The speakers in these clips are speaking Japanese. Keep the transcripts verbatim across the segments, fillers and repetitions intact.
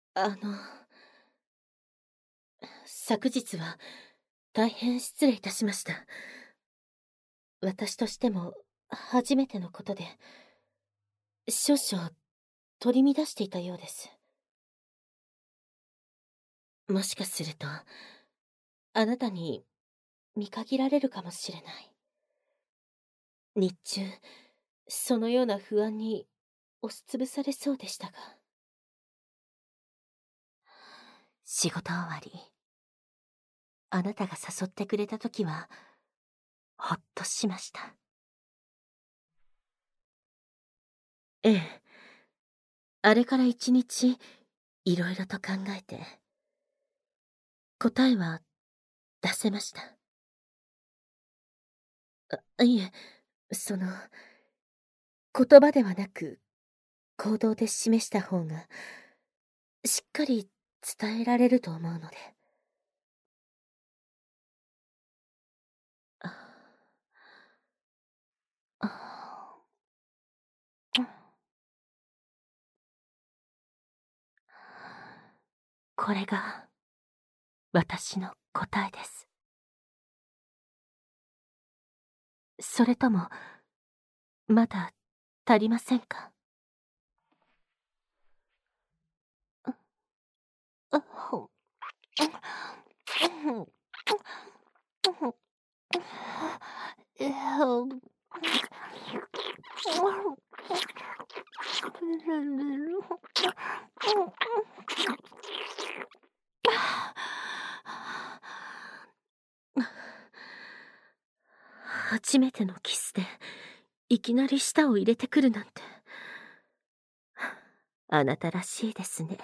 あの、昨日は大変失礼いたしました。私としても初めてのことで、少々取り乱していたようです。もしかすると、あなたに見限られるかもしれない。日中、そのような不安に押しつぶされそうでしたが。仕事終わり、あなたが誘ってくれたときは、ほっとしました。ええ。あれから一日、いろいろと考えて、答えは出せました。あ、いえ、その、言葉ではなく、行動で示した方が、しっかり伝えられると思うので。ああ。これが、私の答えです。それとも、まだ足りませんか？あ、ほ初めてのキスで、いきなり舌を入れてくるなんて。あなたらしいですね。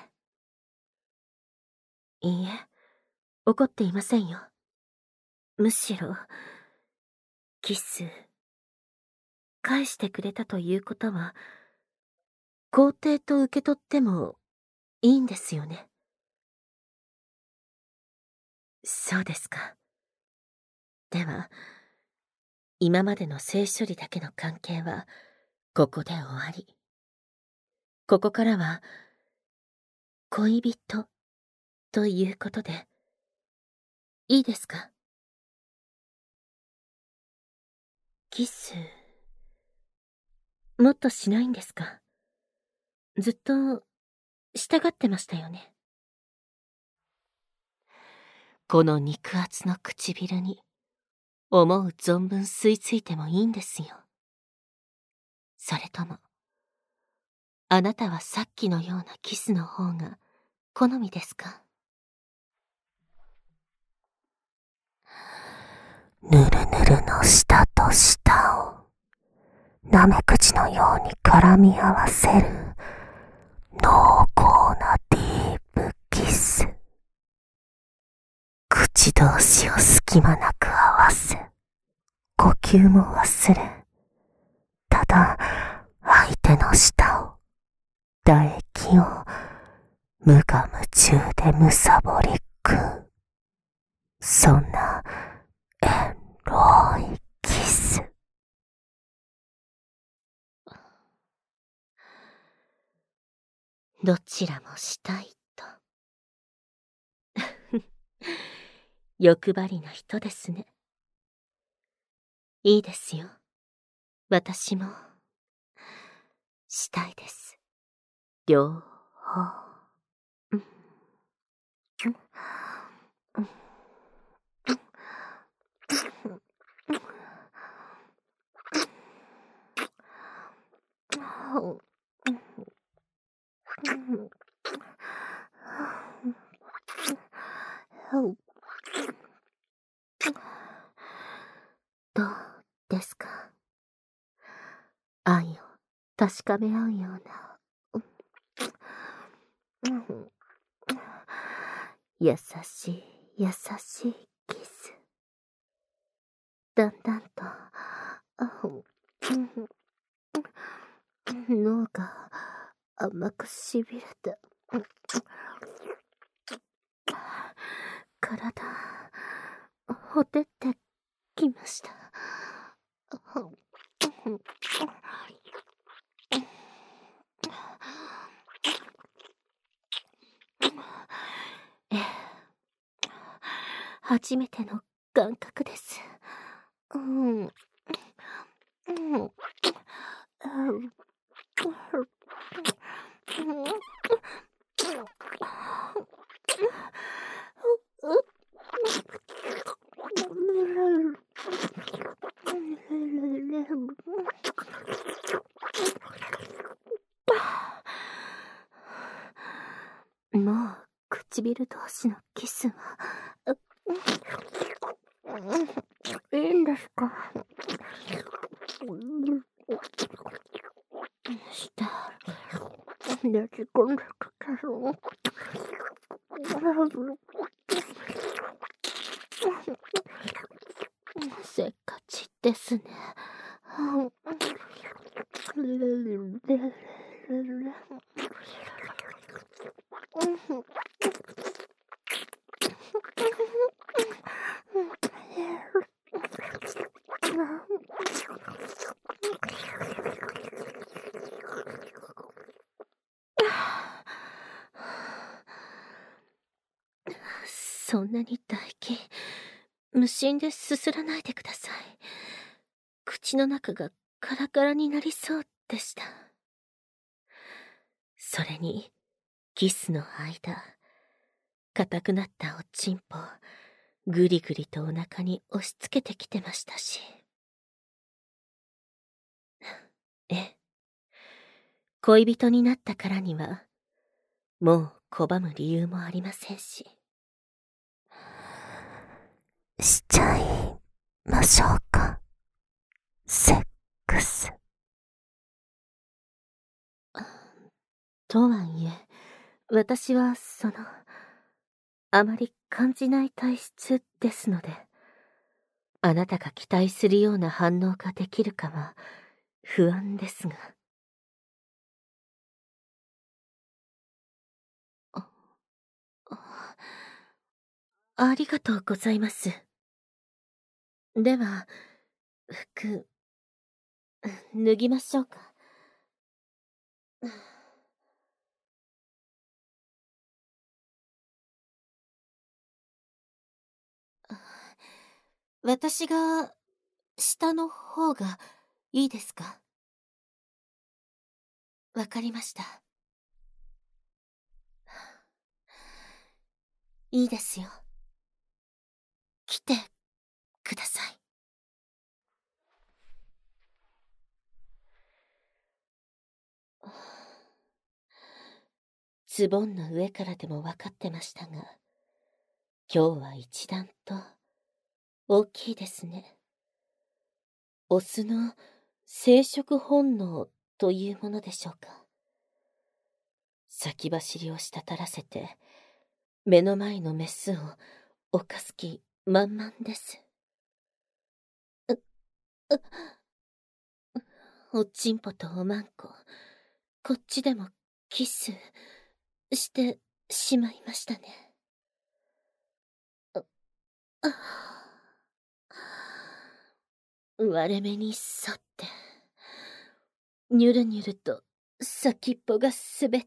いいえ、怒っていませんよ。むしろ、キス、返してくれたということは、肯定と受け取ってもいいんですよね。そうですか。では、今までの性処理だけの関係は、ここで終わり。ここからは、恋人、ということで、いいですか？キス、もっとしないんですか？ずっと、したがってましたよね。この肉厚の唇に、思う存分吸い付いてもいいんですよ。それとも、あなたはさっきのようなキスの方が好みですか？ぬるぬるの舌と舌を、なめくじのように絡み合わせる、濃厚なディープキス。口同士を隙間なく合わせ、呼吸も忘れ、ただ相手の舌を、唾液を無我夢中でむさぼり食う。そんなエロいキス。どちらもしたいと。欲張りな人ですね。いいですよ。私も、したいです。両方。うんどうですか？愛を確かめ合うような、優しい優しいキス。だんだんと、脳が甘くしびれて、体、ほてってきました。 初めての感覚です。うん。うん。もう唇同士のキスは、いいんですか？した、ねじ込んでください。せっかちですね。そんなに唾液、無心ですすらないでください。口の中がカラカラになりそうでした。それに、キスの間、硬くなったおちんぽ、ぐりぐりとお腹に押し付けてきてましたし。え、恋人になったからには、もう拒む理由もありませんし。しちゃいましょうか、セックス。とはいえ、私はその、あまり感じない体質ですので、あなたが期待するような反応ができるかは不安ですが。あ、あ、ありがとうございます。では、服、脱ぎましょうか。私が、下の方がいいですか？わかりました。いいですよ。来てください。ズボンの上からでも分かってましたが、今日は一段と大きいですね。オスの生殖本能というものでしょうか。先走りを滴らせて、目の前のメスを犯す気満々です。う、う、おちんぽとおまんこ、こっちでもキスしてしまいましたね。あ、割れ目に沿って、にゅるにゅると先っぽが滑って。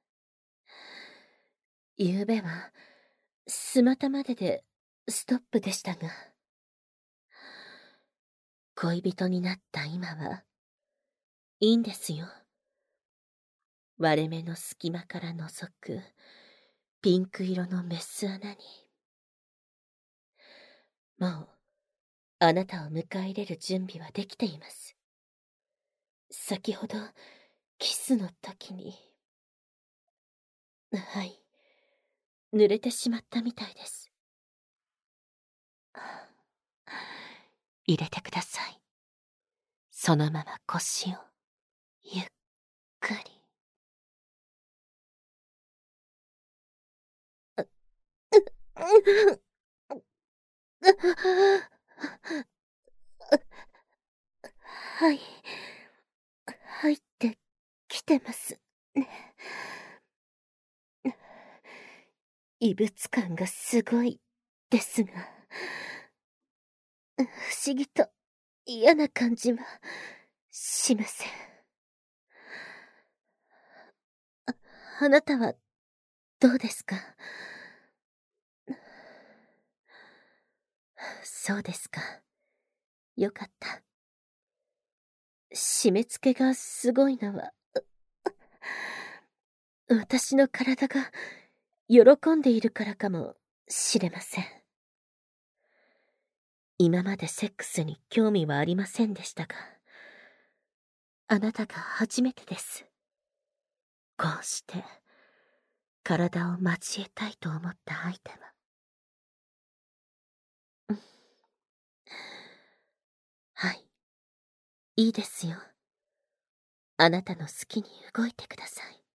ゆうべは、スマタまででストップでしたが、恋人になった今は、いいんですよ。割れ目の隙間から覗く、ピンク色のメス穴に。もう、あなたを迎え入れる準備はできています。先ほど、キスの時に。はい。濡れてしまったみたいです。入れてください。そのまま腰を、ゆっくり。はい。入ってきてますね。異物感がすごいですが、不思議と嫌な感じはしません。あ、あなたはどうですか？ そうですか。よかった。締め付けがすごいのは、私の体が喜んでいるからかもしれません。今までセックスに興味はありませんでしたが、あなたが初めてです。こうして体を交えたいと思った相手は。はい、いいですよ。あなたの好きに動いてください。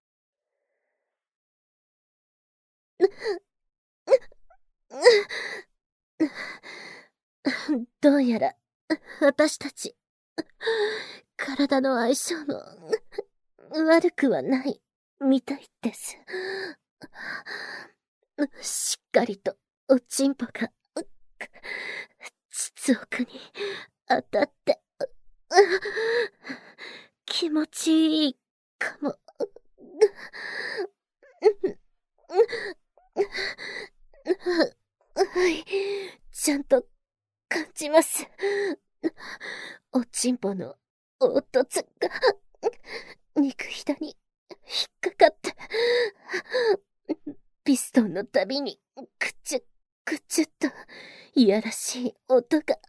どうやら私たち体の相性も悪くはないみたいです。しっかりとおちんぽが膣奥に当たって気持ちいいかも。はい、ちゃんと感じます。おちんぽの凹凸が肉ひだに引っかかって、ピストンのたびにくちゅくちゅっといやらしい音が。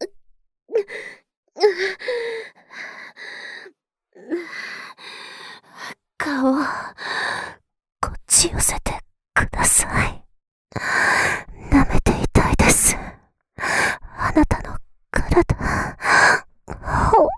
顔をこっち寄せてください。舐めていたいです。あなたの体を。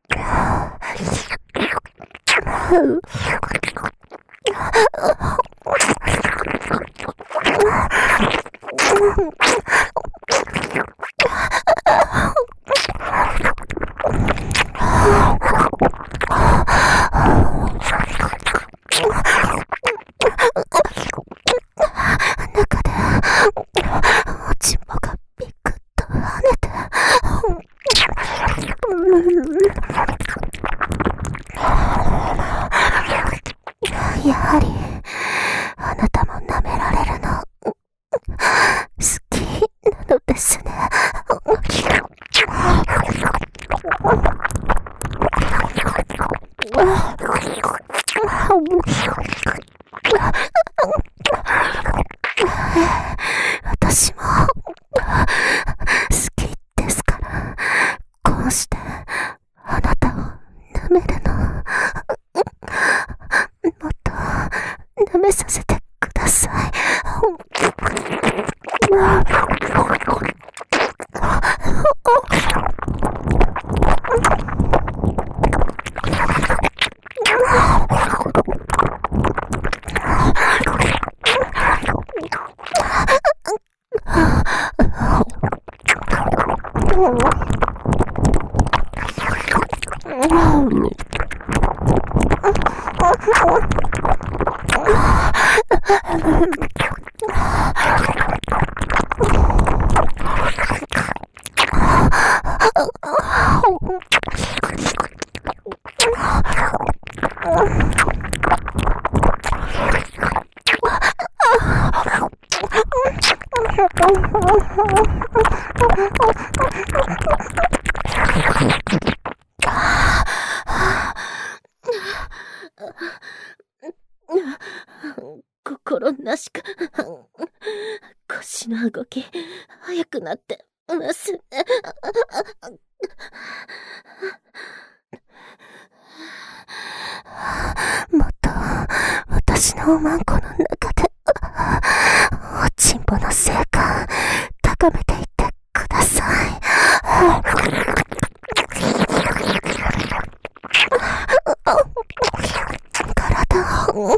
中でおちんぽがピクッと跳ねて、やはりあなたも舐められるの好きなのですね。私も好きですから、こうしてあなたを舐めるの。もっと舐めさせてください。心なしか腰の動き速くなってますね。もっと私のおまんこの中でおちんぽの性感高めていってください。体を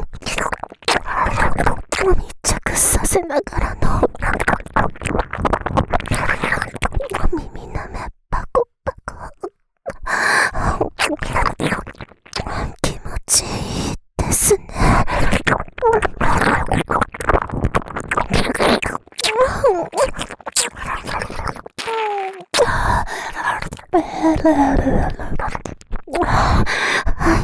密着させながらの耳なめパコパコ、気持ちいいですね。はい、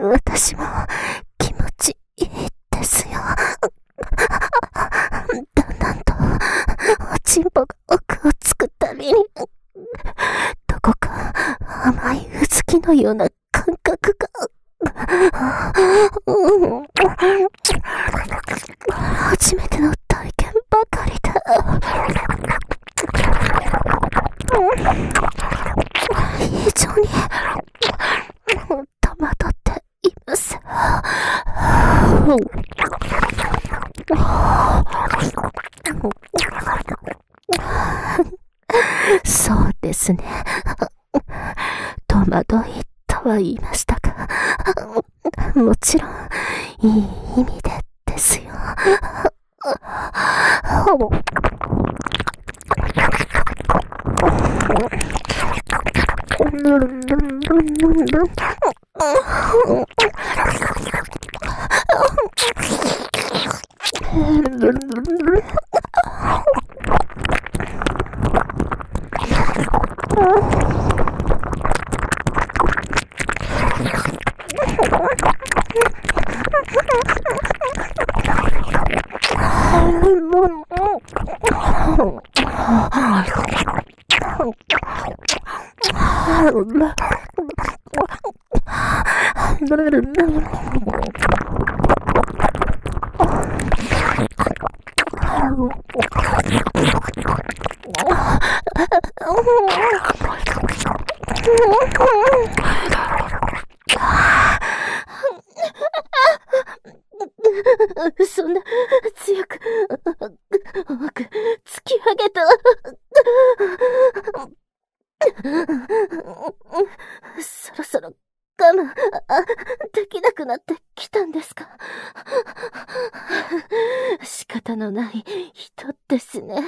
私も気持ちいいですよ。だんだんとおちんぽが奥を作ったりのような感覚が。初めての体験ばかりだ。非常に戸惑っています。そうですね。戸惑いとは言いましたが、もちろんいい意味でですよ。そんな強く僕突き上げた。そろそろ我慢できなくなってきたんですか。仕方のない人ですね。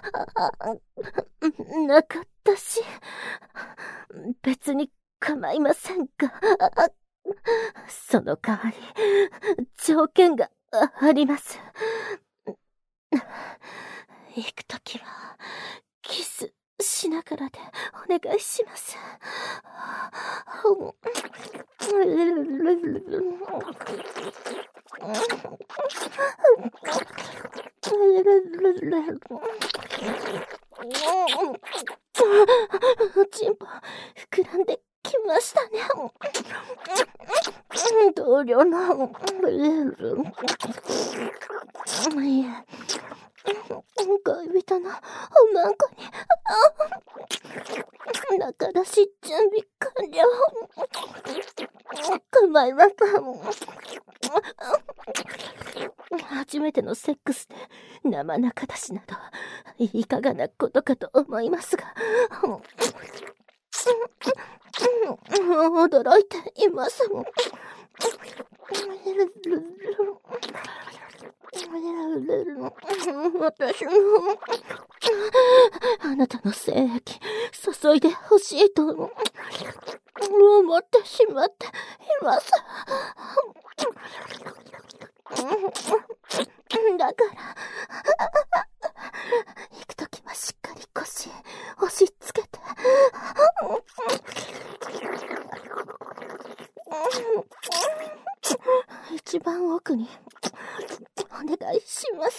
なかったし別に構いませんが、その代わり条件があります。行くときはキスしながらでお願いします。チンポ膨らんできましたね。同僚のいえ恋人のおまんこに中出し準備完了。構いません。初めてのセックスで生中出しなどいかがなことかと思いますが、驚いています。私もあなたの精液注いでほしいと思ってしまっています。だから行くときはしっかり腰押し付けて、一番奥にお願いします。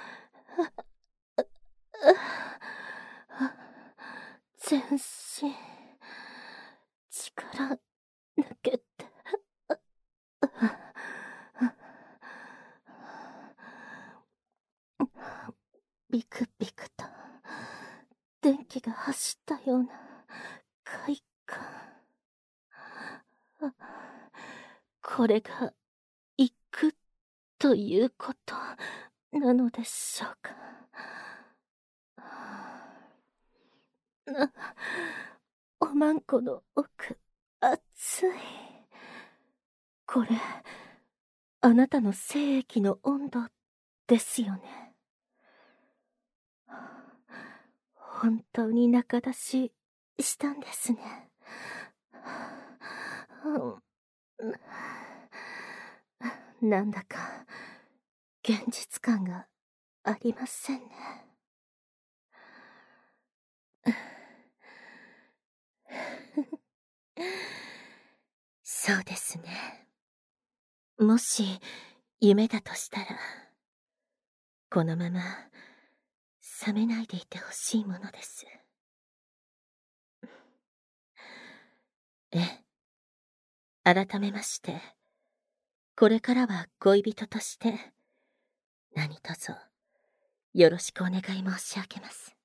全身が走ったような快感。あ、これが行くということなのでしょうか。あ、おまんこの奥、熱い。これ、あなたの精液の温度ですよね。本当に仲出ししたんですね。なんだか現実感がありませんね。そうですね。もし夢だとしたら、このまま覚めないでいてほしいものです。ええ。改めまして、これからは恋人として、何卒よろしくお願い申し上げます。